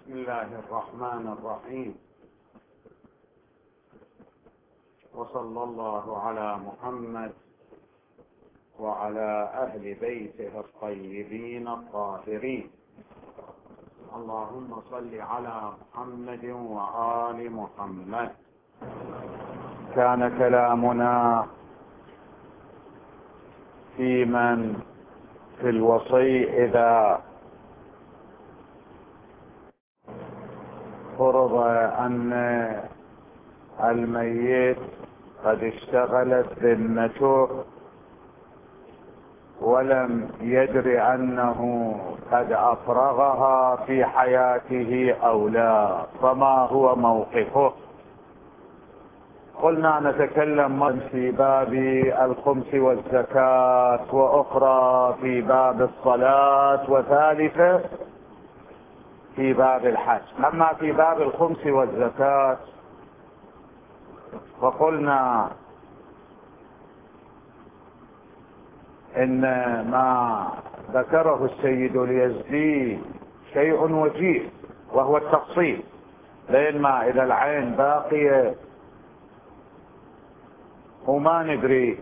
بسم الله الرحمن الرحيم، وصلى الله على محمد وعلى أهل بيته الطيبين الطاهرين. اللهم صل على محمد وآل محمد. كان كلامنا في الوصي إذا فرض أن الميت قد اشتغلت ذمته ولم يدر أنه قد أفرغها في حياته أو لا، فما هو موقفه؟ قلنا نتكلم في باب الخمس والزكاة، وأخرى في باب الصلاة، وثالثة في باب الحج. أما في باب الخمس والزكاة فقلنا إن ما ذكره السيد اليزدي شيء وجيه، وهو التفصيل، لأن ما إذا العين باقية وما ندري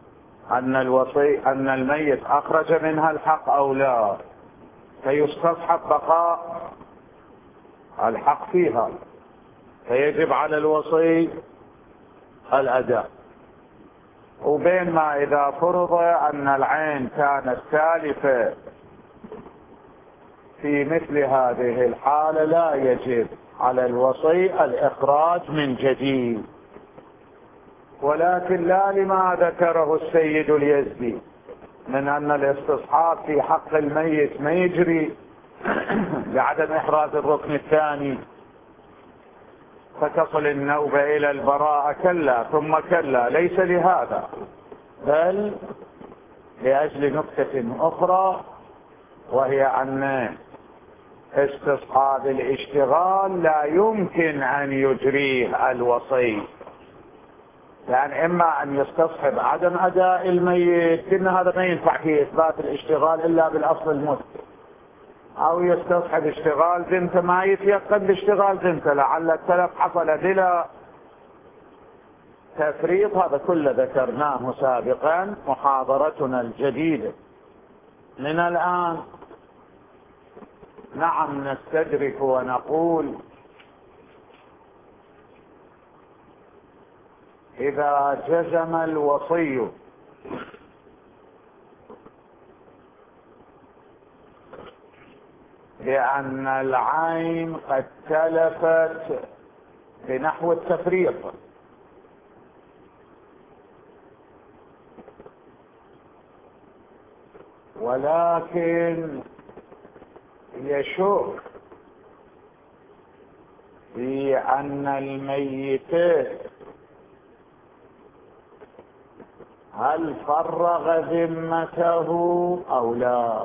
أن الميت أخرج منها الحق أو لا، فيستصحب بقاء الحق فيها، فيجب على الوصي الأداء. وبين ما إذا فرض أن العين كانت سالفة في مثل هذه الحالة لا يجب على الوصي الإخراج من جديد، ولكن لا لما ذكره السيد اليزدي من أن الاستصحاب في حق الميت ما يجري لعدم إحراز الركن الثاني فتصل النوبة إلى البراءة، كلا ثم كلا، ليس لهذا، بل لأجل نكتة أخرى، وهي أن استصحاب الاشتغال لا يمكن أن يجريه الوصي، لأن إما أن يستصحب عدم أداء الميت، إن هذا ما ينفع في إثبات الاشتغال إلا بالأصل المثبت، أو يستصحب اشتغال ذمته ما يتيقن باشتغال ذمته، لعل التلف حصل بلا تفريط. هذا كله ذكرناه سابقا. محاضرتنا الجديدة من الآن نعم نستدرك ونقول إذا جزم الوصي بأن العين قد تلفت بنحو التفريط، ولكن يشك في أن الميت هل فرغ ذمته أو لا،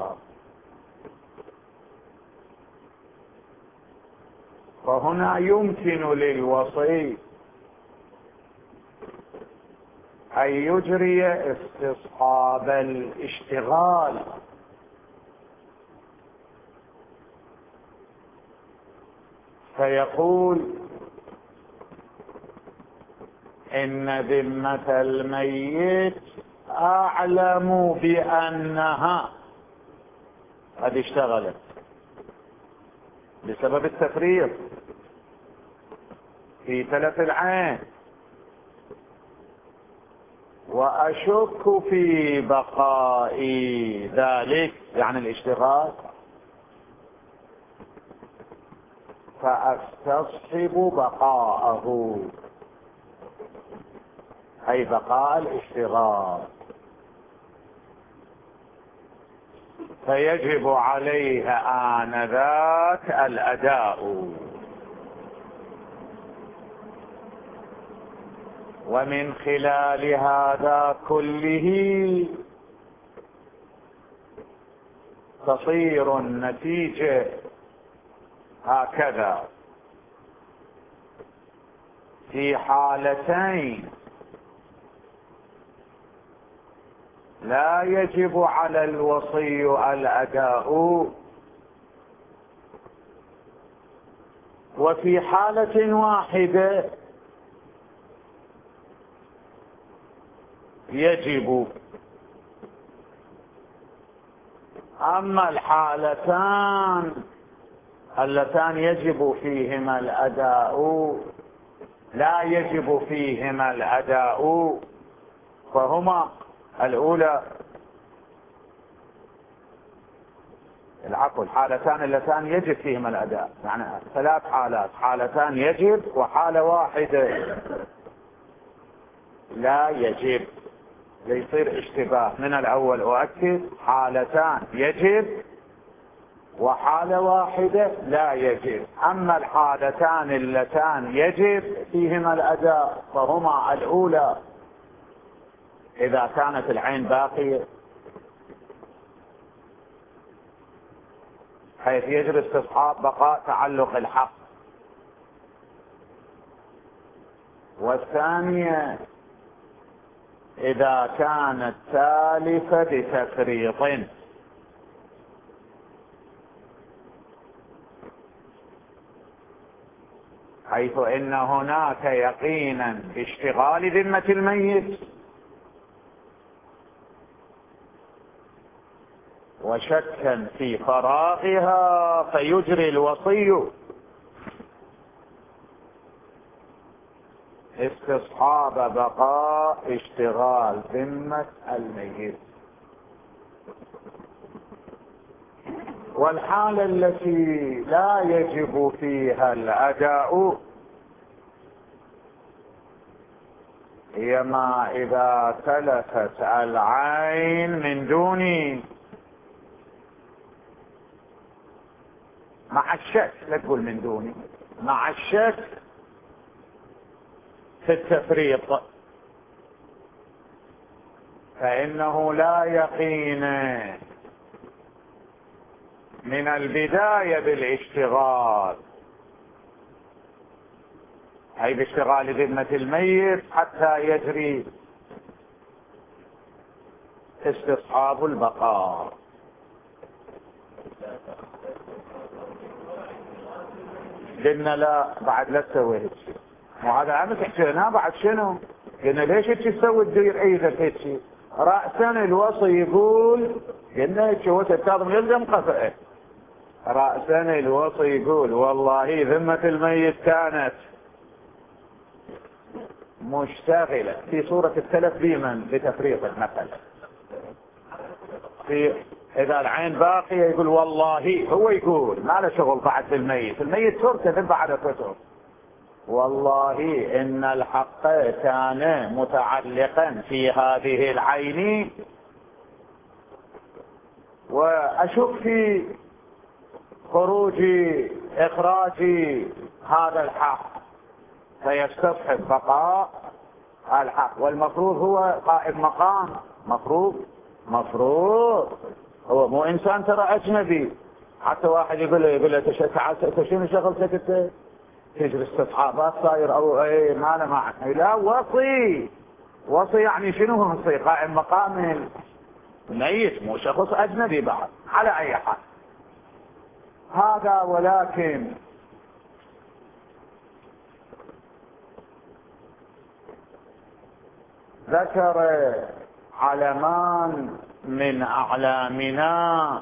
فهنا يمكن للوصي أن يجري استصحاب الاشتغال، فيقول إن ذمة الميت أعلم بأنها قد اشتغلت بسبب التفريط في تلف العين، وأشك في بقاء ذلك يعني الاشتغال، فأستصحب بقاءه، أي بقاء الاشتغال، فيجب عليه آنذاك الأداء. ومن خلال هذا كله تصير النتيجة هكذا: في حالتين لا يجب على الوصي الأداء، وفي حالة واحدة يجب. أما الحالتان اللتان يجب فيهما الأداء لا يجب فيهما الأداء فهما الأولى الحالتان اللتان يجب فيهما الأداء، يعني 3 حالات، حالتان يجب وحالة واحدة لا يجب، ليصير اشتباه. من الأول أؤكد، حالتان يجب وحالة واحدة لا يجب. أما الحالتان اللتان يجب فيهما الأداء فهما الأولى إذا كانت العين باقية، حيث يجب استصحاب بقاء تعلق الحق، والثانية إذا كانت تالفة بتفريط، حيث إن هناك يقينا باشتغال ذمة الميت وشكا في فراغها فيجري الوصي استصحاب بقاء اشتغال ذمة الميت. والحالة التي لا يجب فيها الأداء هي ما إذا تلفت العين من دون، مع الشك، لا تقول من دوني، مع الشك في التفريط، فإنه لا يقين من البداية بالاشتغال، أي باشتغال ذمة الميت حتى يجري استصحاب البقاء. قلنا لا، بعد لا تسوي هيك، وهذا امس حكينا بعد شنو؟ قلنا ليش هيك تسوي تدير ايدك هيك؟ رأسا الوصي يقول، قلنا هيك هو الكاظم يلزم قفئه، رأسا الوصي يقول والله ذمة الميت كانت مشتغلة في صورة التلف بمن؟ بتفريط مثلا. إذا العين باقية يقول والله، هو يقول ما له شغل بعد بالميت، الميت تركه بعد فترة، والله إن الحق كان متعلقا في هذه العين وأشك في إخراج هذا الحق، فيستصحب بقاء الحق. والمفروض هو قائم مقام، مفروض هو مو إنسان ترى أجنبي. حتى واحد يقول له تعال شنو شغلتك تجري استصحابات صاير أو إيه ما له معنى. لا، وصي يعني شنو وصي؟ قائم مقام الميت، مو شخص أجنبي بعد. على أي حال هذا، ولكن ذكر علمان من أعلامنا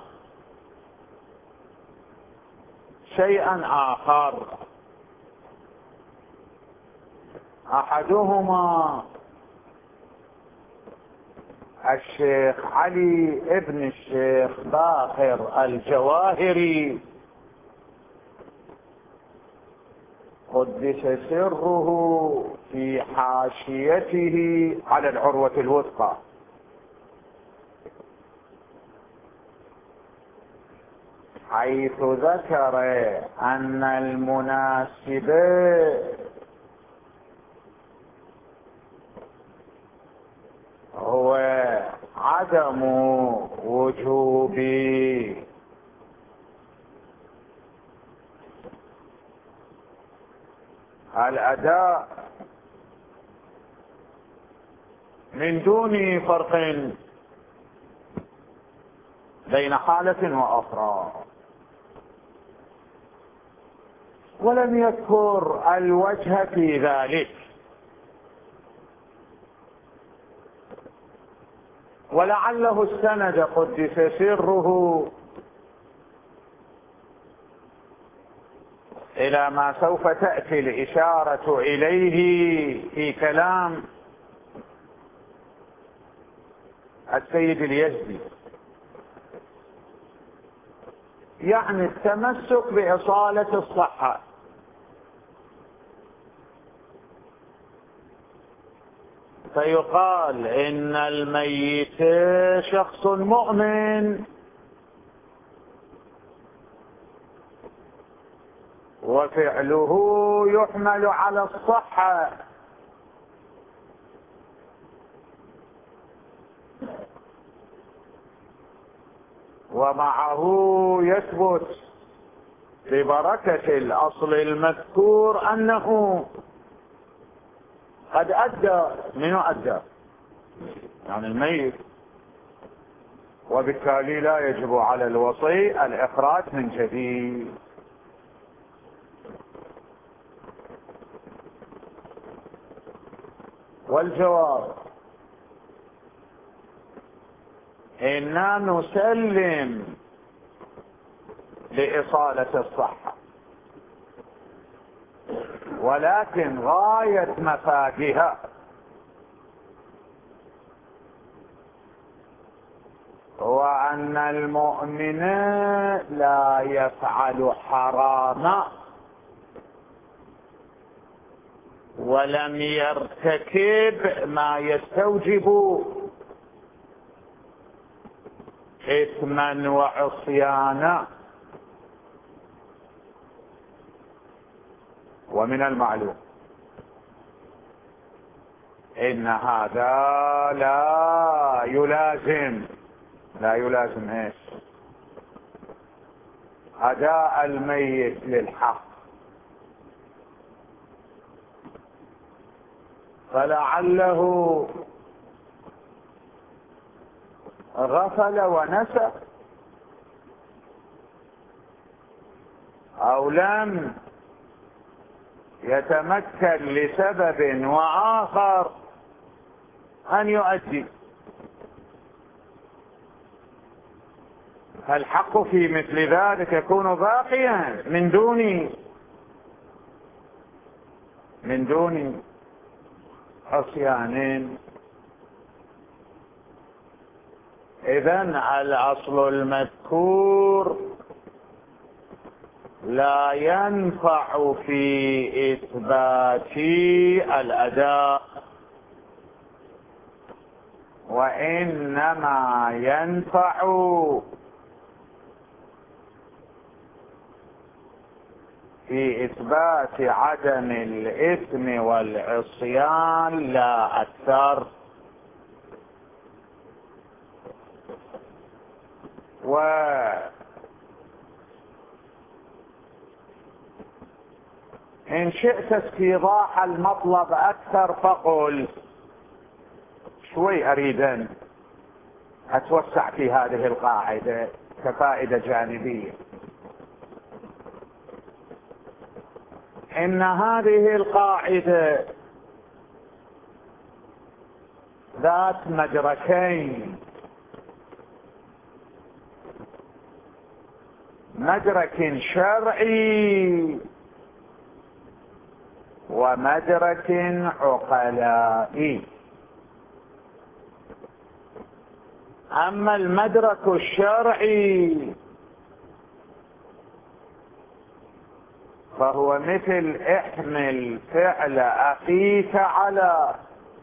شيئا آخر، أحدهما الشيخ علي ابن الشيخ باقر الجواهري قدس سره في حاشيته على العروة الوثقى، حيث ذكر أن المناسب هو عدم وجوب الأداء من دون فرق بين حالة وأخرى. ولم يذكر الوجه في ذلك، ولعله السند قدس سره إلى ما سوف تأتي الإشارة إليه في كلام السيد اليزدي، يعني التمسك بإصالة الصحة. فيقال إن الميت شخص مؤمن وفعله يحمل على الصحة، ومعه يثبت ببركة الأصل المذكور أنه قد أدى. من أدى؟ يعني الميت، وبالتالي لا يجب على الوصي الإخراج من جديد. والجواب إنا نسلم لإصالة الصحة، ولكن غاية مفادها هو أن المؤمن لا يفعل حراما ولم يرتكب ما يستوجب إثما وعصيانا. ومن المعلوم إن هذا لا يلازم ايش؟ أداء الميت للحق، فلعله غفل ونسى أو لم يتمكن لسبب وآخر أن يؤدي. الحق في مثل ذلك يكون باقيا من دون عصيان. إذن الأصل المذكور لا ينفع في إثبات الأداء، وإنما ينفع في إثبات عدم الإثم والعصيان لا أكثر. وإن شئت استيضاح المطلب أكثر فقل. شوي أريد أن أتوسع في هذه القاعدة كفائدة جانبية. إن هذه القاعدة ذات مدركين، مدرك شرعي ومدرك عقلائي. أما المدرك الشرعي فهو مثل احمل فعل أخيك على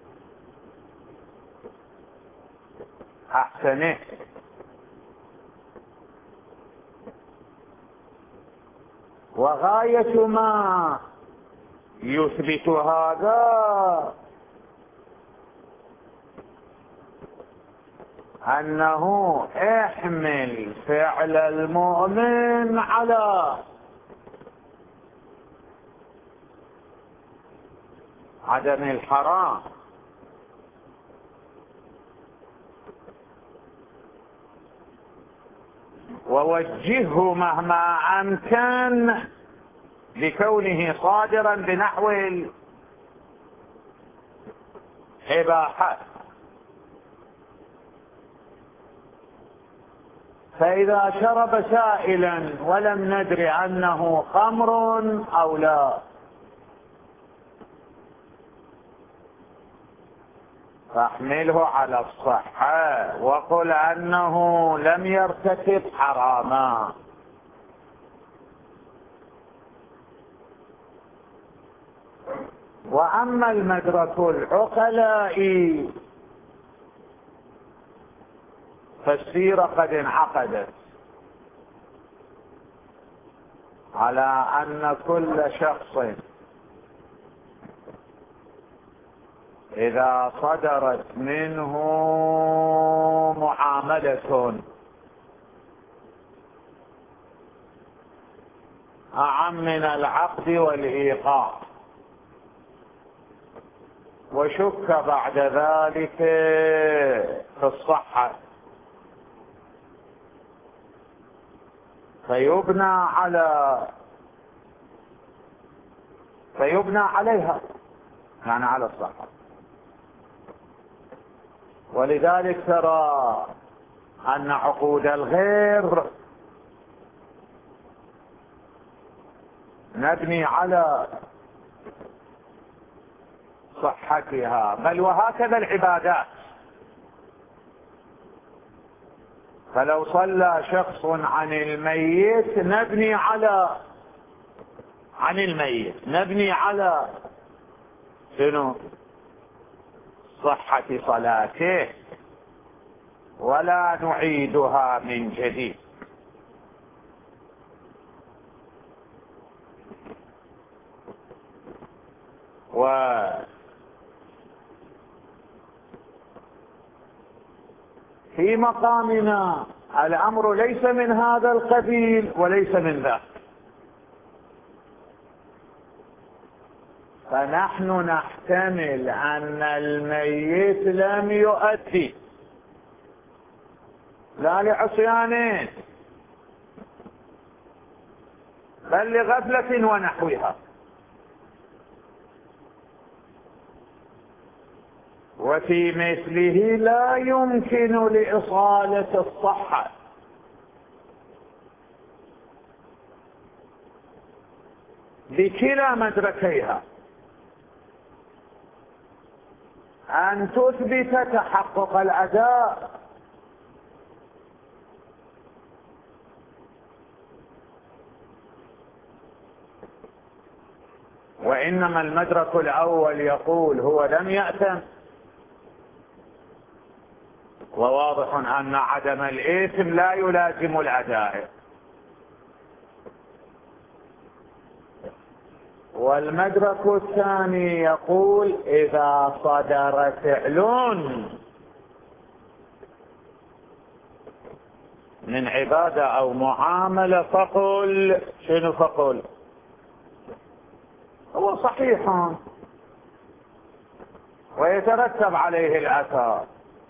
أحسنه، وغاية ما يثبت هذا أنه احمل فعل المؤمن على عدم الحرام، ووجهه مهما أمكن بكونه صادرا بنحو الإباحة. فإذا شرب سائلا ولم ندر أنه خمر أو لا، فاحمله على الصحة وقل أنه لم يرتكب حراما. وأما المدرك العقلاء فالسيرة قد انعقدت على أن كل شخص إذا صدرت منه معاملة أعم من العقد والإيقاع وشك بعد ذلك في الصحة، فيبنى عليها، يعني على الصحة. ولذلك ترى أن عقود الغير نبني على صحتها، بل وهكذا العبادات. فلو صلى شخص عن الميت نبني على شنو؟ صحة صلاته، ولا نعيدها من جديد. وفي مقامنا الأمر ليس من هذا القبيل وليس من ذاك، فنحن نحتمل أن الميت لم يؤدي لا لعصيان بل لغفلة ونحوها، وفي مثله لا يمكن لإصالة الصحة، بكلا مدركيها، أن تثبت تحقق الأداء وإنما المدرك الأول يقول هو لم يأتم، وواضح أن عدم الإثم لا يلازم الأداء. والمدرك الثاني يقول إذا صدر فعل من عبادة أو معاملة فقل شنو؟ فقل هو صحيح ويترتب عليه الأثر.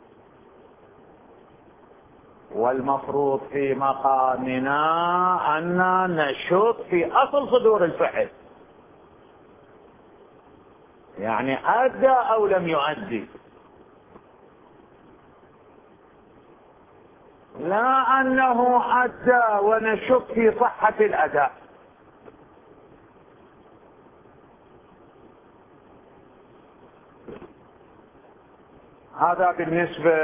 والمفروض في مقامنا أن نشك في أصل صدور الفعل، يعني أدى أو لم يؤدي، لا أنه أدى ونشك في صحة الأداء. هذا بالنسبة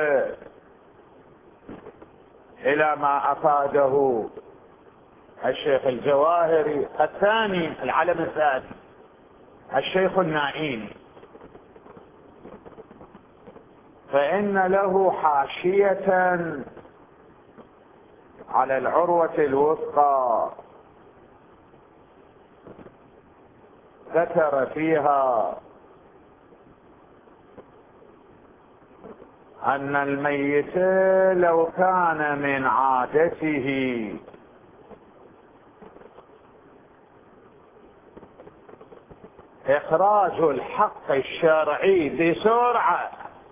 إلى ما أفاده الشيخ الجواهري. الثاني العلم الثاني الشيخ النائيني، فإن له حاشية على العروة الوثقى ذكر فيها أن الميت لو كان من عادته إخراج الحق الشرعي بسرعة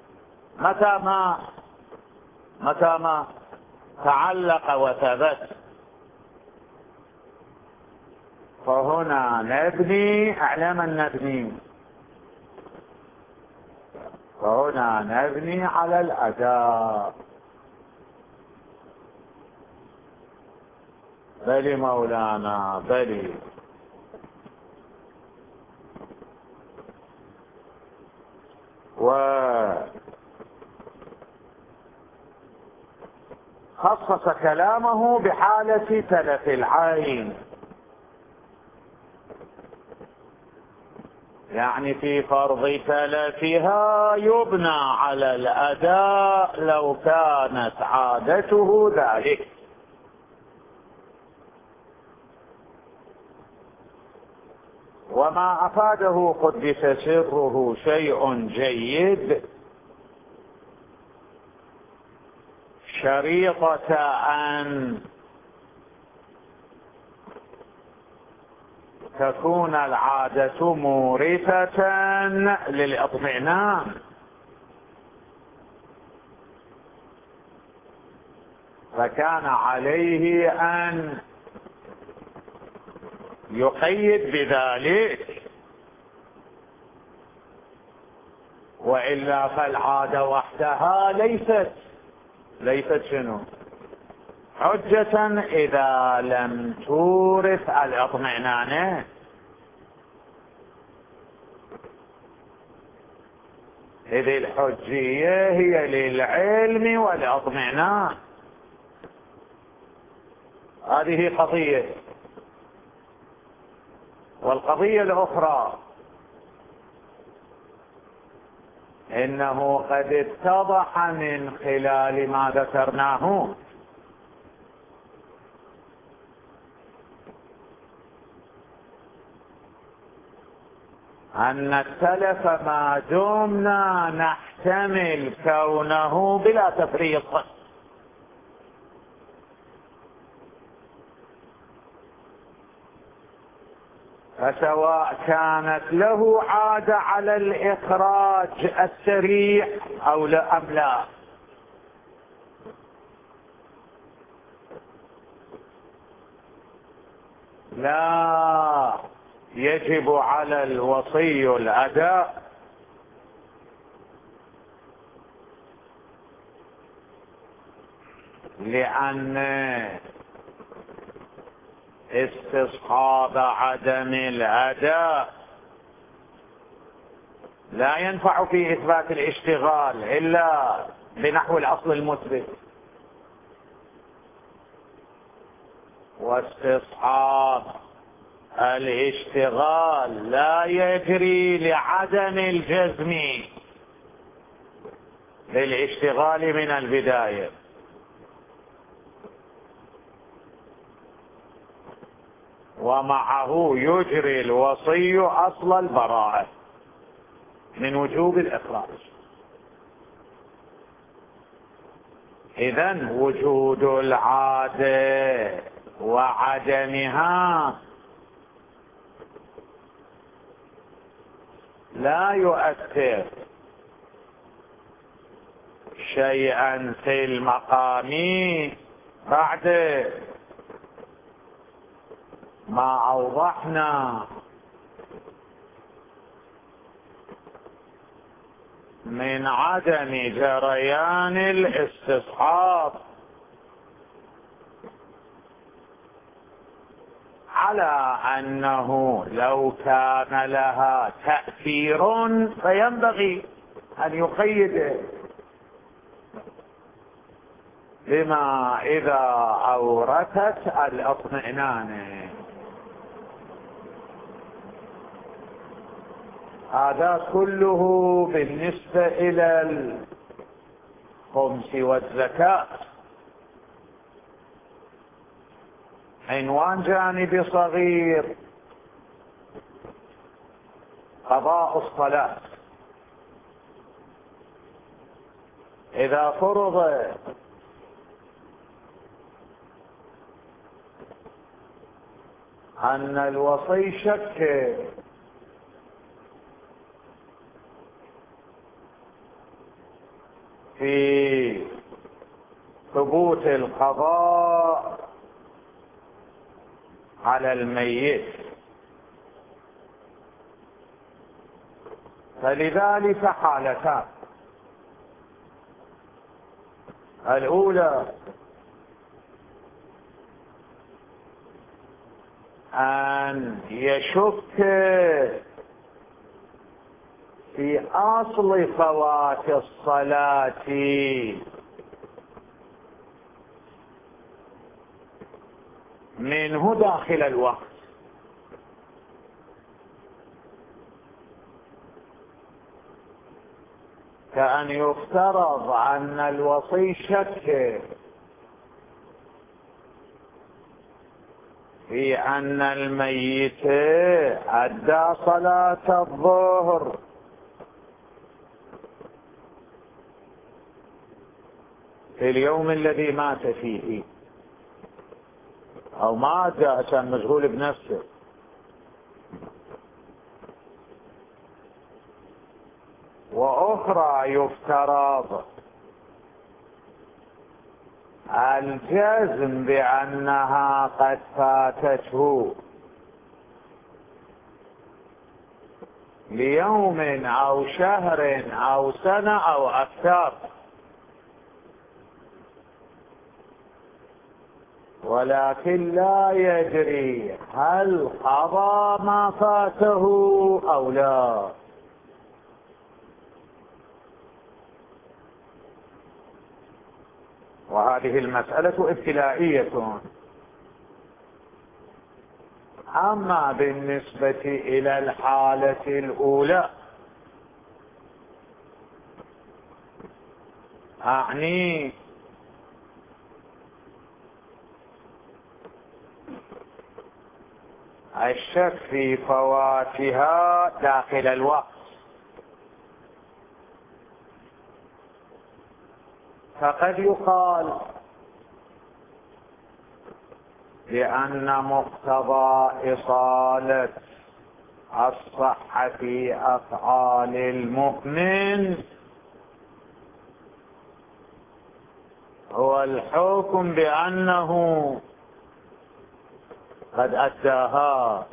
متى ما تعلق وثبت، فهنا نبني على من نبني؟ فهنا نبني على الأداء. بل مولانا بل. وخصص كلامه بحالة تلف العين، يعني في فرض تلفها يبنى على الأداء لو كانت عادته ذلك. وما أفاده قدس سره شيء جيد، شريطة أن تكون العادة مورثة للاطمئنان، فكان عليه أن يقيد بذلك، وإلا فالعادة وحدها ليست شنو؟ حجة إذا لم تورث الاطمئنان. إذ الحجية هي للعلم والاطمئنان، هذه قضية. والقضية الأخرى إنه قد اتضح من خلال ما ذكرناه أن التلف ما دمنا نحتمل كونه بلا تفريط، فسواء كانت له عادة على الإخراج السريع أو لا أم لا، لا يجب على الوصي الأداء، لأن استصحاب عدم الأداء لا ينفع في إثبات الاشتغال إلا بنحو الأصل المثبت، واستصحاب الاشتغال لا يجري لعدم الجزم بالاشتغال من البداية. ومعه يجري الوصي أصل البراءة من وجوب الإخراج. إذن وجود العادة وعدمها لا يؤثر شيئا في المقام بعد ما أوضحنا من عدم جريان الاستصحاب، على أنه لو كان لها تأثير فينبغي أن يقيده بما إذا أورثت الاطمئنان. هذا كله بالنسبة إلى الخمس والزكاة. عنوان جانبي صغير: قضاء الصلاة. إذا فرض أن الوصي شك في ثبوت القضاء على الميت، فلذلك حالتان: الأولى أن يشك في أصل فوات الصلاة منه داخل الوقت، كأن يفترض أن الوصي شك في أن الميت أدى صلاة الظهر في اليوم الذي مات فيه، أو مات عشان مشغول بنفسه، وأخرى يفترض الجزم بأنها قد فاتته ليوم أو شهر أو سنة أو أكثر، ولكن لا يدري هل قضى ما فاته أو لا. وهذه المسألة ابتلائية. أما بالنسبة إلى الحالة الأولى، أعني الشك في فواتها داخل الوقت، فقد يقال لأن مقتضى إصالة الصحة في أفعال المؤمن هو الحكم بأنه قد أداها،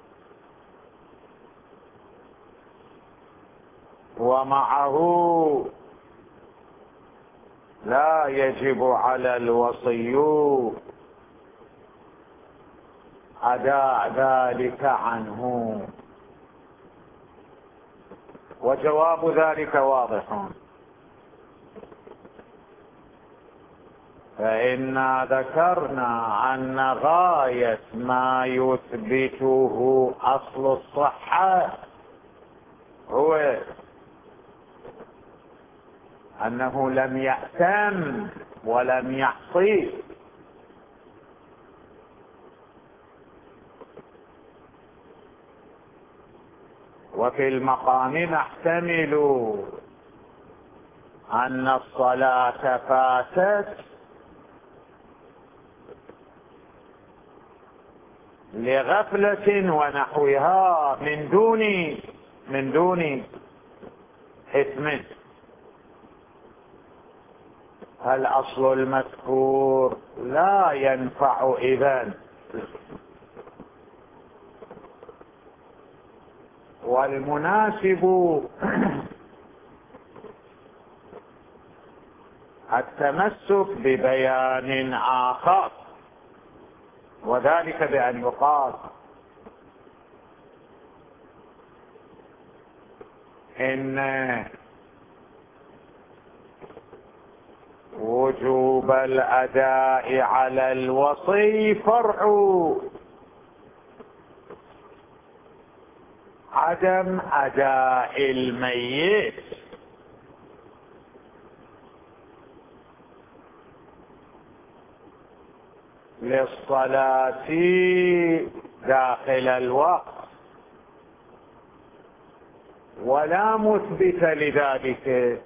ومعه لا يجب على الوصي أداء ذلك عنه. وجواب ذلك واضح، فإنا ذكرنا أن غاية ما يثبته أصل الصحة هو أنه لم يأتم ولم يعصي، وفي المقام نحتمل أن الصلاة فاتت لغفلة ونحوها من دون إثم. الأصل المذكور لا ينفع إذن، والمناسب التمسك ببيان آخر، وذلك بأن يقال إن وجوب الأداء على الوصي فرع عدم أداء الميت للصلاة داخل الوقت، ولا مثبت لذلك.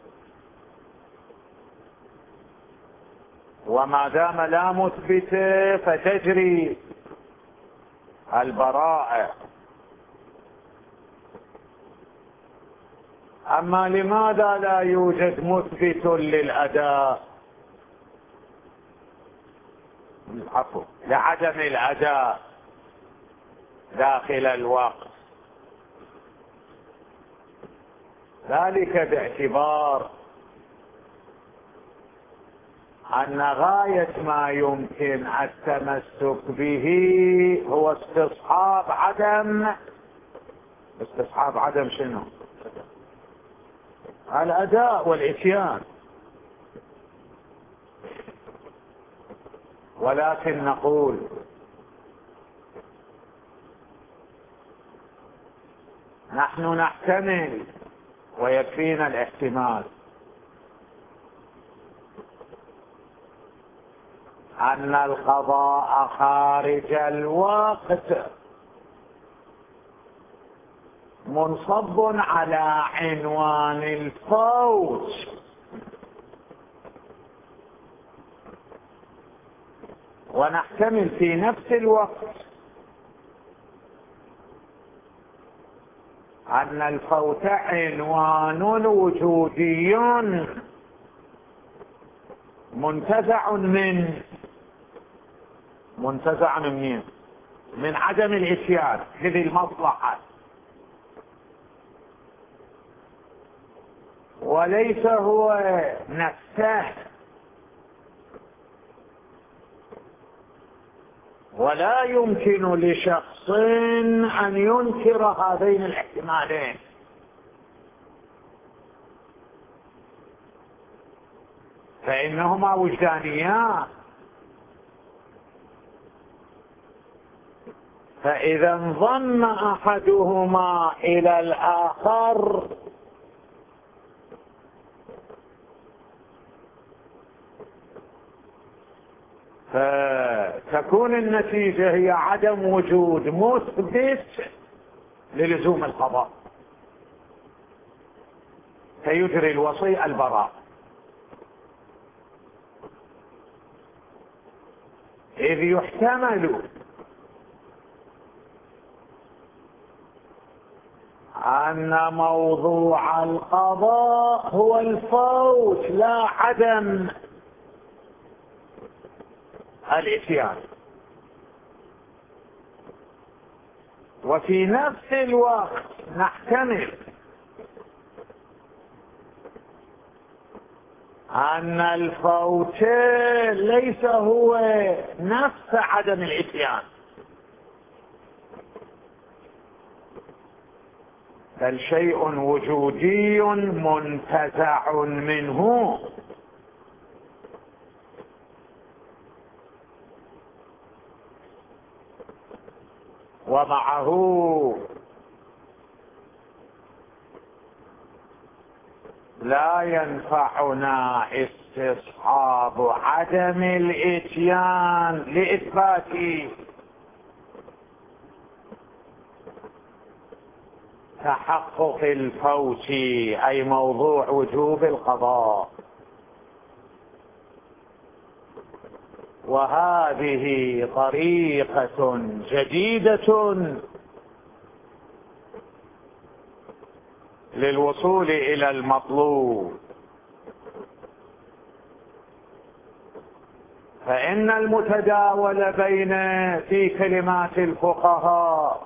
وما دام لا مثبت فتجري البراءة. أما لماذا لا يوجد مثبت للأداء؟ لعدم الأداء داخل الوقت. ذلك باعتبار أن غاية ما يمكن التمسك به هو استصحاب عدم شنو؟ الأداء والإتيان. ولكن نقول نحن نحتمل ويكفينا الاحتمال أن القضاء خارج الوقت منصب على عنوان الفوت، ونحتمل في نفس الوقت أن الفوت عنوان وجودي منتزع من عدم الإتيان لذي المصلحة، وليس هو نفسه. ولا يمكن لشخص أن ينكر هذين الاحتمالين، فإنهما وجدانيان. فإذا انضم أحدهما إلى الآخر فتكون النتيجة هي عدم وجود مثبت للزوم القضاء، فيجري الوصي البراء، إذ يحتمل أن موضوع القضاء هو الفوت لا عدم الإتيان. وفي نفس الوقت نحتمل أن الفوت ليس هو نفس عدم الإتيان، بل شيء وجودي منتزع منه. ومعه لا ينفعنا استصحاب عدم الإتيان لإثبات تحقق الفوت، أي موضوع وجوب القضاء. وهذه طريقة جديدة للوصول إلى المطلوب، فإن المتداول في كلمات الفقهاء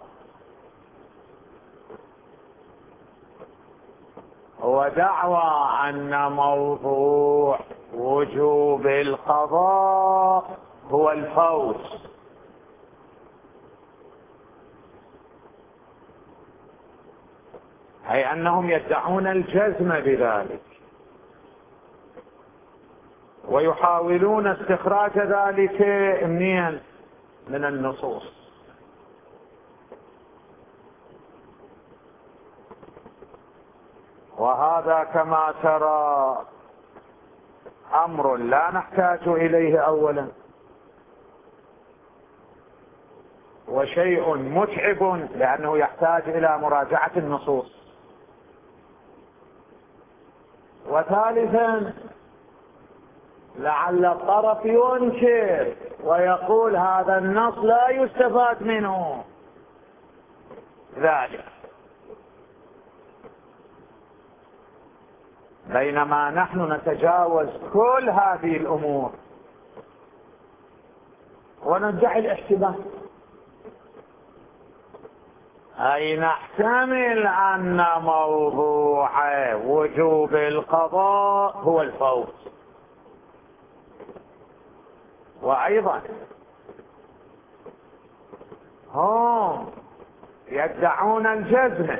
هو دعوى أن موضوع وجوب القضاء هو الفوت، أي أنهم يدعون الجزم بذلك ويحاولون استخراج ذلك من النصوص. وهذا كما ترى أمر لا نحتاج إليه أولا، وشيء متعب لأنه يحتاج إلى مراجعة النصوص. وثالثا لعل الطرف ينكر ويقول هذا النص لا يستفاد منه ذلك، بينما نحن نتجاوز كل هذه الأمور وندعي الاحتمال. أي نحتمل أن موضوع وجوب القضاء هو الفوت. وأيضا هم يدعون الجزم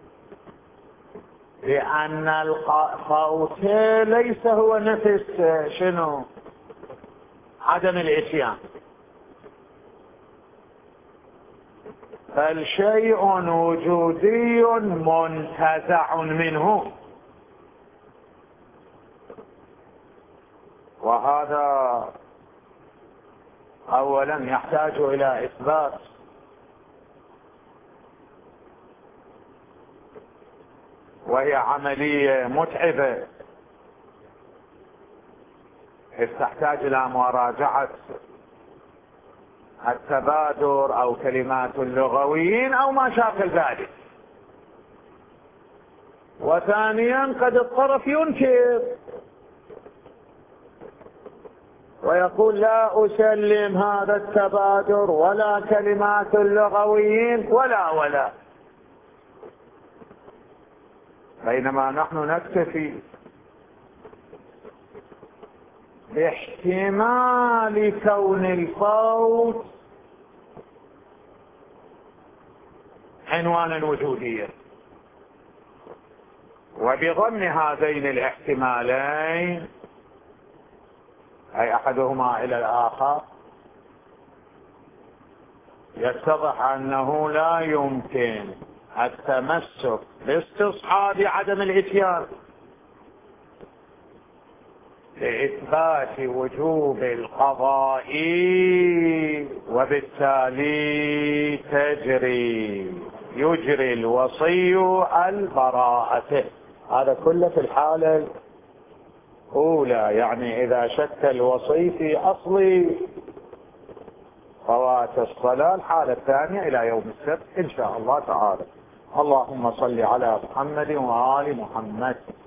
لأن الفوت ليس هو نفس شنو عدم الإتيان، بل شيء وجودي منتزع منه، وهذا أولا يحتاج إلى إثبات، وهي عملية متعبة تحتاج إلى مراجعة التبادر أو كلمات اللغويين أو ما شاكل ذلك. وثانيا قد الطرف ينكر ويقول لا أسلم هذا التبادر ولا كلمات اللغويين ولا بينما نحن نكتفي باحتمال كون الفوت عنوانا وجوديا، وبضم هذين الاحتمالين أي أحدهما إلى الآخر يتضح أنه لا يمكن التمسك باستصحاب عدم الإتيان لإثبات وجوب القضاء، وبالتالي يجري الوصي البراءة. هذا كله في الحالة الأولى، يعني إذا شك الوصي في أصل فوات الصلاة. الحالة الثانية إلى يوم السبت إن شاء الله تعالى. اللهم صل على محمد وآل محمد.